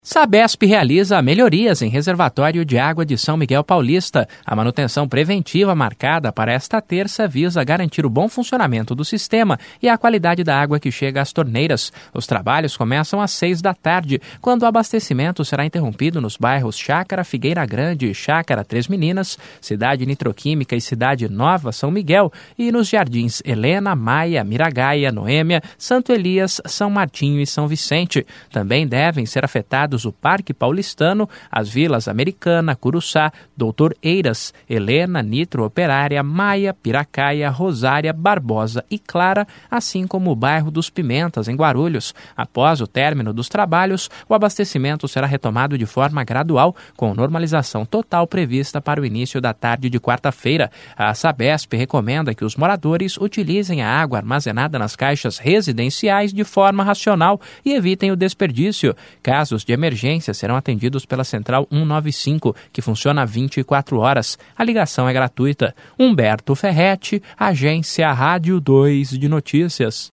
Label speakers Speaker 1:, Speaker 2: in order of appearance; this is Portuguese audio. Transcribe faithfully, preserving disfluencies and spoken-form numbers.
Speaker 1: Sabesp realiza melhorias em reservatório de água de São Miguel Paulista. A manutenção preventiva marcada para esta terça visa garantir o bom funcionamento do sistema e a qualidade da água que chega às torneiras. Os trabalhos começam às seis da tarde, quando o abastecimento será interrompido nos bairros Chácara Figueira Grande, Chácara Três Meninas, Cidade Nitroquímica e Cidade Nova São Miguel, e nos jardins Helena, Maia, Miragaia, Noêmia, Santo Elias, São Martinho e São Vicente. Também devem ser afetados o Parque Paulistano, as vilas Americana, Curuçá, Doutor Eiras, Helena, Nitro Operária, Maia, Piracaia, Rosária, Barbosa e Clara, assim como o bairro dos Pimentas, em Guarulhos. Após o término dos trabalhos, o abastecimento será retomado de forma gradual, com normalização total prevista para o início da tarde de quarta-feira. A Sabesp recomenda que os moradores utilizem a água armazenada nas caixas residenciais de forma racional e evitem o desperdício. Casos de emergência serão atendidos pela Central cento e noventa e cinco, que funciona vinte e quatro horas. A ligação é gratuita. Humberto Ferretti, Agência Rádio dois de Notícias.